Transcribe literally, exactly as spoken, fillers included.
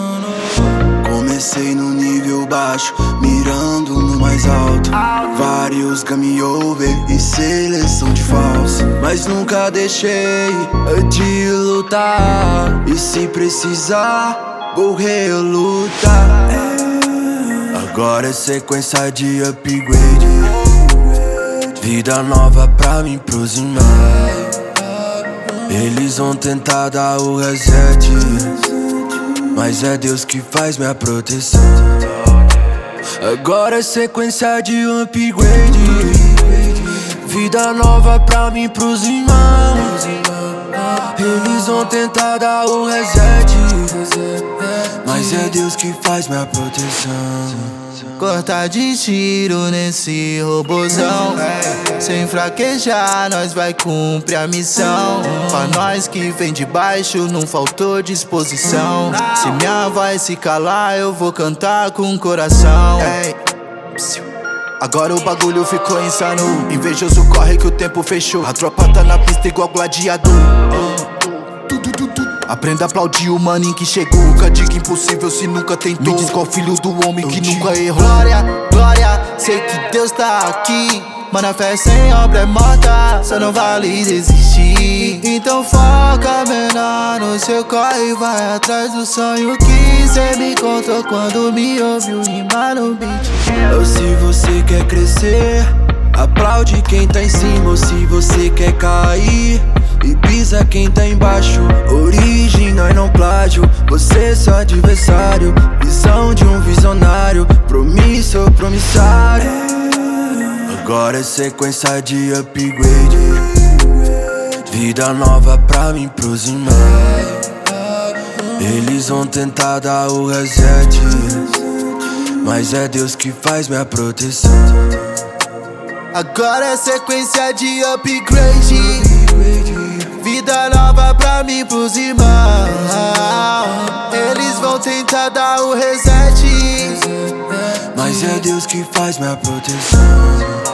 Comecei no nível baixo, mirando no mais alto. Vários game over e seleção de falso, mas nunca deixei de lutar. E se precisar, vou relutar. Agora é sequência de upgrade, vida nova pra mim, pros irmãos. Eles vão tentar dar o reset, mas é Deus que faz minha proteção. Agora é sequência de upgrade, vida nova pra mim, pros irmãos. Eles vão tentar dar o reset, mas é Deus que faz minha proteção. Corta de tiro nesse robozão, sem fraquejar, nós vai cumprir a missão. Pra nós que vem de baixo, não faltou disposição. Se minha voz se calar, eu vou cantar com coração. Agora o bagulho ficou insano, invejoso corre que o tempo fechou. A tropa tá na pista igual gladiador. Aprenda a aplaudir o maninho que chegou. Nunca diga impossível se nunca tentou. Me diz qual filho do homem que nunca errou. Glória, glória, sei que Deus tá aqui. Mano, a fé sem obra é morta, só não vale desistir. Então foca, menor, no seu corre, vai atrás do sonho que cê me contou quando me ouviu rimar no beat. Ou se você quer crescer, aplaude quem tá em cima. Ou se você quer cair, e pisa quem tá embaixo. Origem, nós não plágio, você é seu adversário. Visão de um visionário, promissor, promissário. Agora é sequência de upgrade, vida nova pra mim, pros irmãos. Eles vão tentar dar o reset, mas é Deus que faz minha proteção. Agora é sequência de upgrade, vida nova pra mim, pros irmãos. Eles vão tentar dar o reset, mas é Deus que faz minha proteção.